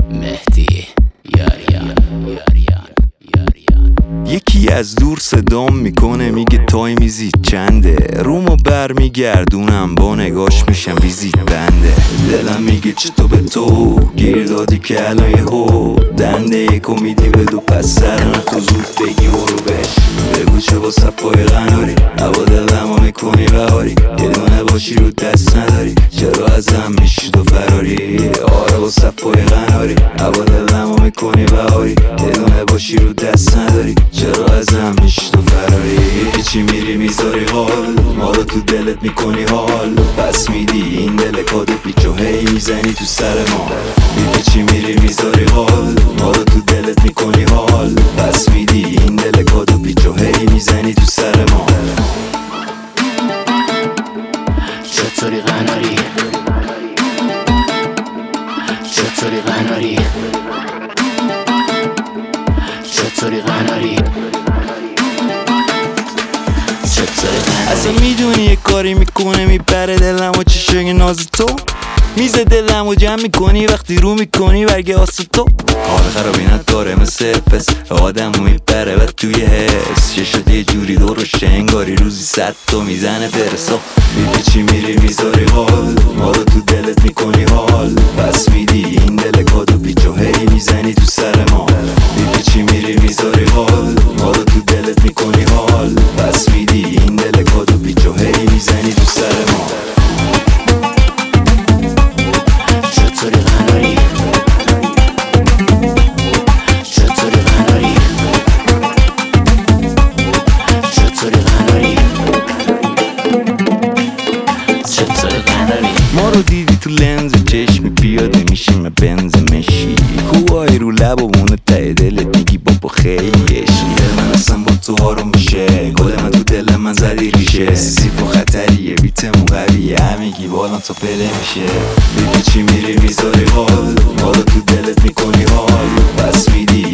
مهدی یاریان. یکی از دور صدام میکنه میگه تایمیزی چنده، رومو برمیگردونم با نگاش میشم ویزیت بنده. دلم میگه چطور به تو گیر دادی که الان یهو دنده یک امیدی بدو پس سرن تو زود بگی برو بش. بگو چه با صفای غناری هوا دلمو میکنی بهاری، یه دونه باشی رو دست نداری چرا ازم میشی تو فراری. آره با صفای غناری هوا دلمو میکنی بهاری، یه دونه باشی رو دست نداری چرا ازم میشی تو فراری. چی میری میذاری حال ما رو تو دلت میکنی حال، پس میدی این دل کادو پیچو هی میزنی تو سر ما. چی میری میذاری حال ما رو تو دلت میکنی حال، پس میدی این دل کادو پیچو هی میزنی تو سر ما. چطوری قناری؟ چطوری قناری؟ چطوری قناری؟ اصلا میدونی یه کاری میکنه میبره دلم و چشای ناز تو، میزه دلم و جمع میکنی وقتی رو میکنی برگه آس تو. حال خرابی نداره مثل فس آدم رو میبره و توی حس شد یه جوری دورش انگاری روزی 100 تا میزنه برسا. میدی چی میری میذاری حال ما رو تو دلت میکنی حال، پس میدی این دل کادو پیچو هی میزنی تو سر ما. میدی چی میری میذاری حال ما رو تو دلت میکنی حال، پس میدی این دل کادو پیچو هی میزنی تو سر ما. چطوری قناری؟ چطوری قناری؟ چطوری قناری؟ چطوری قناری؟ ما رو دیدی تو لنز چشمی پیاده میشیم بنز مشی، کوهای رو لب و مونه ته دلت میگی بابا خیلی عشقی. من اصلا با تو ها رو میشه گل من تو دل من زدی ریشه، سیف و خطریه بیتمون قویه همگی بالا تا پله میشه. دیدی چی میری میذاری حال ما رو تو دلت میکنی حال، پس میدی